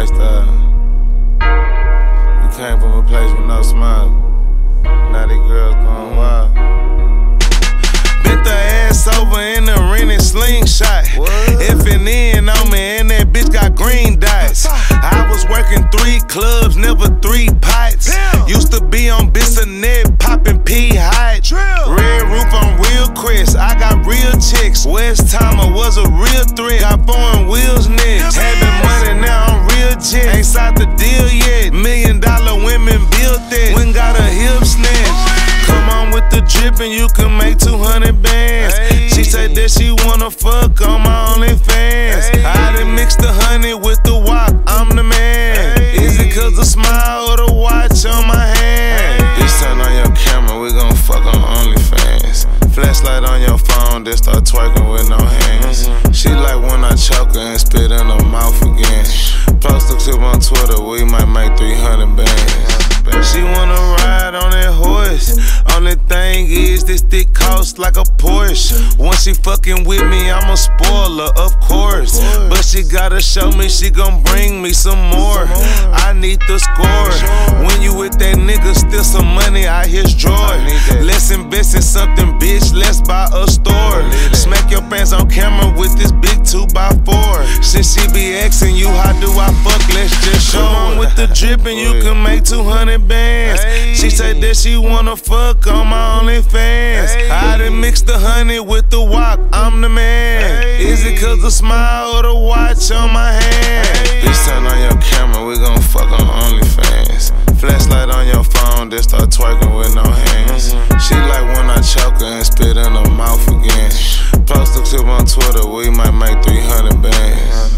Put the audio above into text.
lifestyle. We came from a place with no smile. Now these girls going wild. Bent the ass over in the rented slingshot. F&N on me and that bitch got green dots. I was working 3 clubs, never 3 pots. Used to be on Bissonnet, popping P-Hot. Red roof on real Chris, I got real chicks. West Timer was a real threat, got foreign wheels next. Having money now I'm real jet, ain't signed the deal yet. $1 million women built that, when got a hip snatch. Come on with the drip and you can make 200 bands. She said that she wanna fuck on my OnlyFans. I done mixed the honey with the wok, I'm the man. Is it cause the smile or the watch on my hand? This time on your camera, we gon' fuck on OnlyFans. Flashlight on your phone, then start twerking with no hands. She like when I choke her and spit in her mouth again. Post a clip on Twitter, we might make 300 bands. She wanna ride on that horse. Only thing is this dick costs like a Porsche. Once she fucking with me, I'm a spoiler, of course. But she gotta show me she gon' bring me some more. I need the score. When you with that nigga, still some money out his drawer. Let's invest in something, bitch, let's buy a store. Smack your pants on camera with this big 2x4. Since she be asking you how do I fuck, let's just show on with the drip and you can make 200 bands. She said that she wanna fuck on my OnlyFans. I done mixed the honey with the wok, I'm the man. Is it cause the smile or the watch on my hand? This time on your camera, we gon' fuck on OnlyFans. Flashlight on your phone, then start twerking with no hands. She like when I choke her and spit in her mouth again. Post a clip on Twitter, we might make 300 bands.